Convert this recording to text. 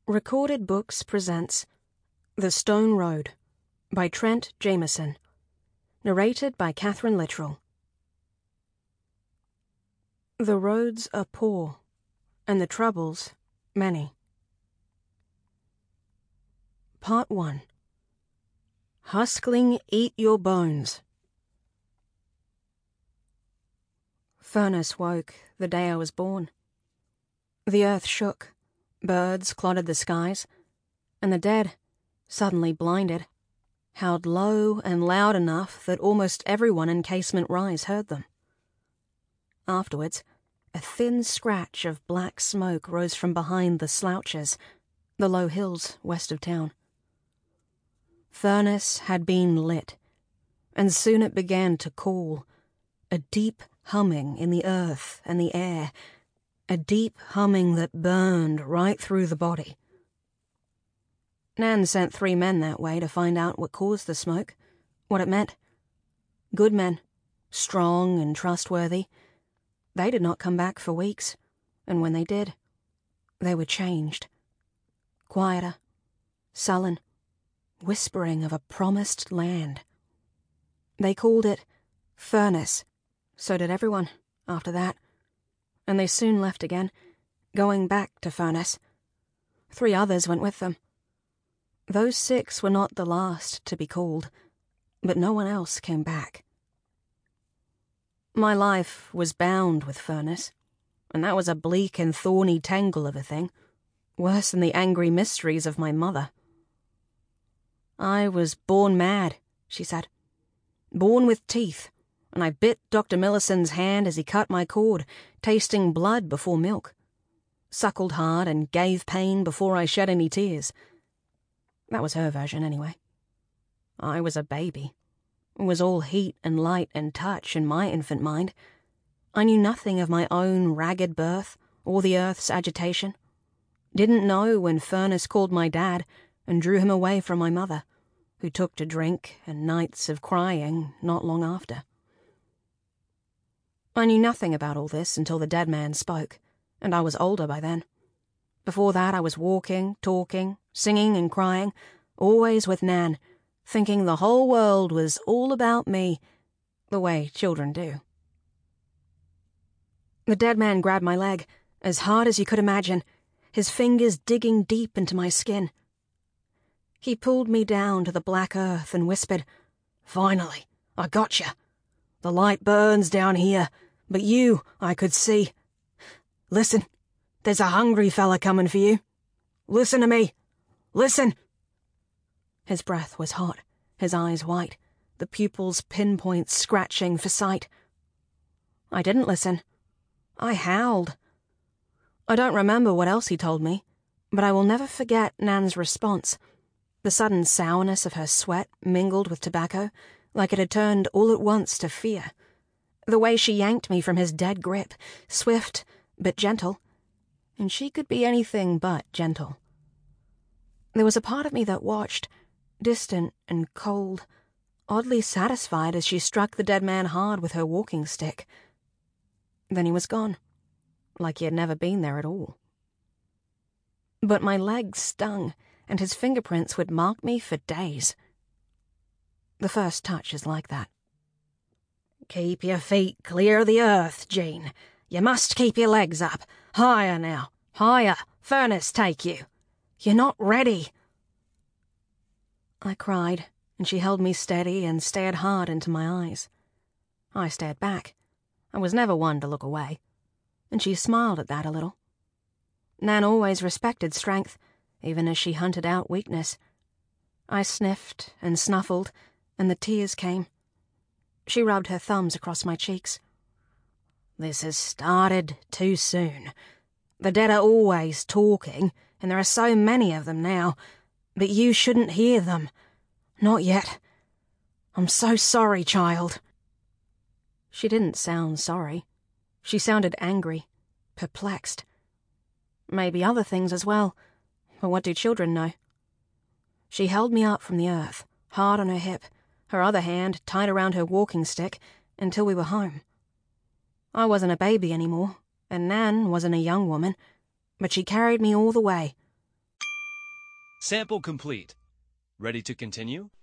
Recorded Books presents The Stone Road by Trent Jameson. Narrated by Catherine Littrell. The roads are poor, and the troubles many. Part 1. Huskling Eat Your Bones. Furness woke the day I was born. The earth shook, birds clotted the skies, and the dead, suddenly blinded, howled low and loud enough that almost everyone in Casement Rise heard them. Afterwards, a thin scratch of black smoke rose from behind the slouches, the low hills west of town. Furness had been lit, and soon it began to cool, a deep humming in the earth and the air, a deep humming that burned right through the body. Nan sent 3 men that way to find out what caused the smoke, what it meant. Good men, strong and trustworthy. They did not come back for weeks, and when they did, they were changed. Quieter, sullen, whispering of a promised land. They called it Furness. So did everyone after that. And they soon left again, going back to Furness. 3 others went with them. Those 6 were not the last to be called, but no one else came back. My life was bound with Furness, and that was a bleak and thorny tangle of a thing, worse than the angry mysteries of my mother. I was born mad, she said. Born with teeth, and I bit Dr. Millicent's hand as he cut my cord, tasting blood before milk. Suckled hard and gave pain before I shed any tears. That was her version, anyway. I was a baby. It was all heat and light and touch in my infant mind. I knew nothing of my own ragged birth or the earth's agitation. Didn't know when Furness called my dad and drew him away from my mother, who took to drink and nights of crying not long after. I knew nothing about all this until the dead man spoke, and I was older by then. Before that I was walking, talking, singing and crying, always with Nan, thinking the whole world was all about me, the way children do. The dead man grabbed my leg, as hard as you could imagine, his fingers digging deep into my skin. He pulled me down to the black earth and whispered, "Finally, I got you. The light burns down here, but you I could see. Listen, there's a hungry fella coming for you. Listen to me. Listen." His breath was hot, his eyes white, the pupils pinpoint scratching for sight. I didn't listen. I howled. I don't remember what else he told me, but I will never forget Nan's response. The sudden sourness of her sweat mingled with tobacco, like it had turned all at once to fear. The way she yanked me from his dead grip, swift but gentle, and she could be anything but gentle. There was a part of me that watched, distant and cold, oddly satisfied as she struck the dead man hard with her walking stick. Then he was gone, like he had never been there at all. But my legs stung, and his fingerprints would mark me for days. The first touch is like that. "Keep your feet clear of the earth, Jean. You must keep your legs up. Higher now. Higher. Furness take you. You're not ready." I cried, and she held me steady and stared hard into my eyes. I stared back. I was never one to look away, and she smiled at that a little. Nan always respected strength, even as she hunted out weakness. I sniffed and snuffled, and the tears came. She rubbed her thumbs across my cheeks. "This has started too soon. The dead are always talking, and there are so many of them now, but you shouldn't hear them. Not yet. I'm so sorry, child." She didn't sound sorry. She sounded angry, perplexed. Maybe other things as well, but what do children know? She held me up from the earth, hard on her hip, her other hand tied around her walking stick, until we were home. I wasn't a baby anymore, and Nan wasn't a young woman, but she carried me all the way. Sample complete. Ready to continue?